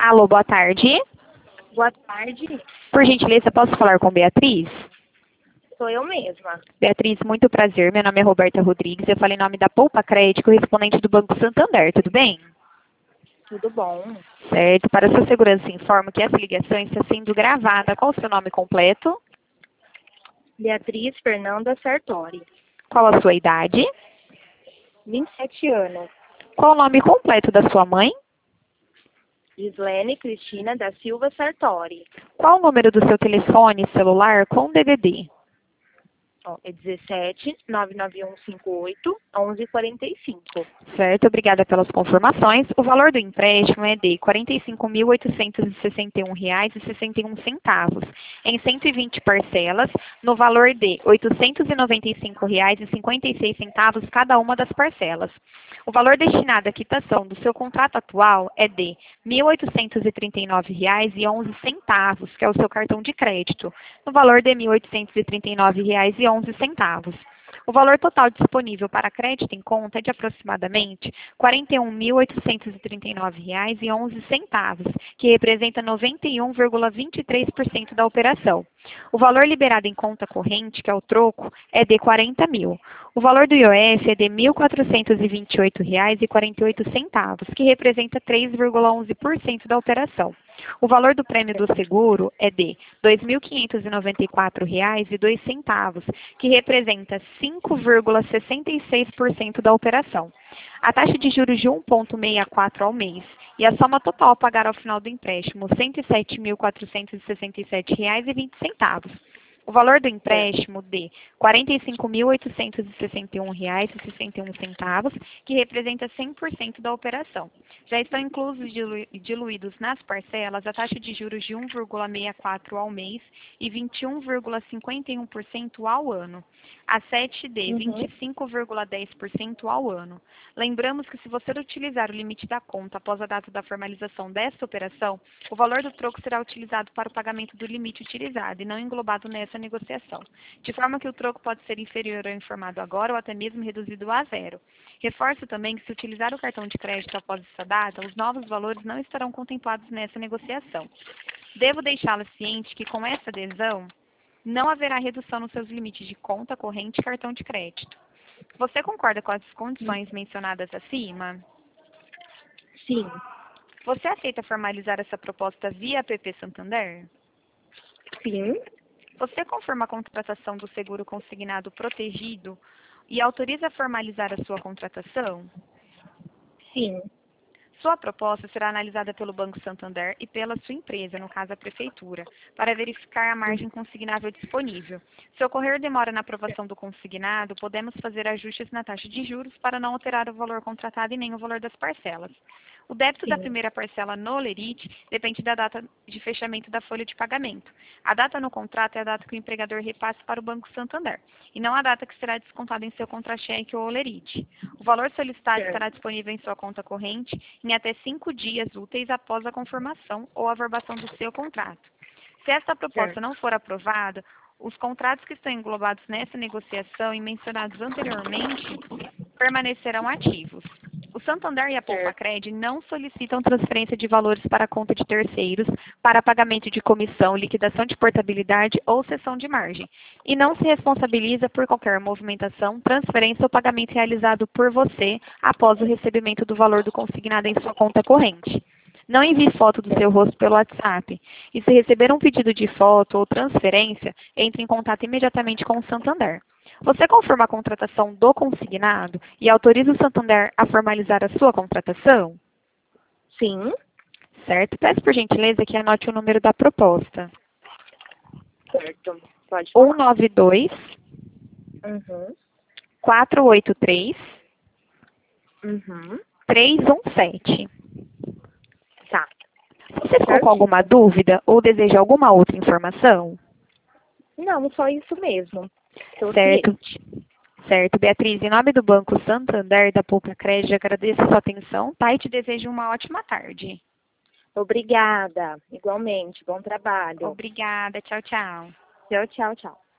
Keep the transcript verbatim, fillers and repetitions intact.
Alô, boa tarde. Boa tarde, Por gentileza, posso falar com Beatriz? sou eu mesma. Beatriz, muito prazer. Meu nome é Roberta Rodrigues. Eu falei em nome da Poupa Crédito, correspondente do Banco Santander. Tudo bem? Tudo bom? Certo. Para sua segurança, informo que essa ligação está sendo gravada. Qual o seu nome completo? Beatriz Fernanda Sartori, Qual a sua idade? vinte e sete anos. Qual o nome completo da sua mãe? Gislene Cristina da Silva Sartori. Qual o número do seu telefone celular com D V D? Ó, é dezessete, nove nove um cinco oito, onze quarenta e cinco. Certo, obrigada pelas confirmações. O valor do empréstimo é de quarenta e cinco mil oitocentos e sessenta e um reais e sessenta e um centavos, em cento e vinte parcelas, no valor de oitocentos e noventa e cinco reais e cinquenta e seis centavos cada uma das parcelas. O valor destinado à quitação do seu contrato atual é de mil oitocentos e trinta e nove reais e onze centavos, que é o seu cartão de crédito, no valor de mil oitocentos e trinta e nove reais e onze centavos. O valor total disponível para crédito em conta é de aproximadamente quarenta e um mil oitocentos e trinta e nove reais e onze centavos, que representa noventa e um vírgula vinte e três por cento da operação. O valor liberado em conta corrente, que é o troco, é de quarenta mil. O valor do I O F é de mil quatrocentos e vinte e oito reais e quarenta e oito centavos, que representa três vírgula onze por cento da operação. O valor do prêmio do seguro é de dois mil quinhentos e noventa e quatro reais e dois centavos, que representa cinco vírgula sessenta e seis por cento da operação. A taxa de juros de um vírgula sessenta e quatro ao mês e a soma total a pagar ao final do empréstimo, cento e sete mil quatrocentos e sessenta e sete reais e vinte centavos. O valor do empréstimo de quarenta e cinco mil oitocentos e sessenta e um reais e sessenta e um centavos, que representa cem por cento da operação. Já estão inclusos e dilu diluídos nas parcelas a taxa de juros de um vírgula sessenta e quatro ao mês e vinte e um vírgula cinquenta e um por cento ao ano. A sete de Uhum. vinte e cinco vírgula dez por cento ao ano. Lembramos que se você utilizar o limite da conta após a data da formalização desta operação, o valor do troco será utilizado para o pagamento do limite utilizado e não englobado nessa negociação, de forma que o troco pode ser inferior ao informado agora ou até mesmo reduzido a zero. Reforço também que se utilizar o cartão de crédito após essa data, os novos valores não estarão contemplados nessa negociação. Devo deixá-la ciente que com essa adesão, não haverá redução nos seus limites de conta corrente e cartão de crédito. Você concorda com as condições mencionadas acima? Sim, Você aceita formalizar essa proposta via app Santander? sim, Você confirma a contratação do seguro consignado protegido e autoriza a formalizar a sua contratação? sim. Sua proposta será analisada pelo Banco Santander e pela sua empresa, no caso a Prefeitura, para verificar a margem consignável disponível. Se ocorrer demora na aprovação do consignado, podemos fazer ajustes na taxa de juros para não alterar o valor contratado e nem o valor das parcelas. O débito da Sim. primeira parcela no Olerite depende da data de fechamento da folha de pagamento. A data no contrato é a data que o empregador repasse para o Banco Santander, e não a data que será descontada em seu contra-cheque ou Olerite. O valor solicitado Certo. estará disponível em sua conta corrente em até cinco dias úteis após a confirmação ou averbação do seu contrato. Se esta proposta Certo. não for aprovada, os contratos que estão englobados nessa negociação e mencionados anteriormente permanecerão ativos. O Santander e a Poupa Certo. Cred não solicitam transferência de valores para a conta de terceiros para pagamento de comissão, liquidação de portabilidade ou cessão de margem, e não se responsabiliza por qualquer movimentação, transferência ou pagamento realizado por você após o recebimento do valor do consignado em sua conta corrente. Não envie foto do seu rosto pelo WhatsApp. E se receber um pedido de foto ou transferência, entre em contato imediatamente com o Santander. Você confirma a contratação do consignado e autoriza o Santander a formalizar a sua contratação? Sim. Certo? Peço por gentileza que anote o número da proposta. Certo. Pode falar. um nove dois, Uhum. quatro oito três, Uhum. três um sete. Tá. Você ficou com alguma dúvida ou deseja alguma outra informação? Não, só isso mesmo. Tô Certo. ciente. Certo, Beatriz, em nome do Banco Santander da Poupa Crédito, agradeço a sua atenção, tá? E te desejo uma ótima tarde. Obrigada. Igualmente. Bom trabalho. Obrigada, tchau, tchau. Tchau, tchau, tchau.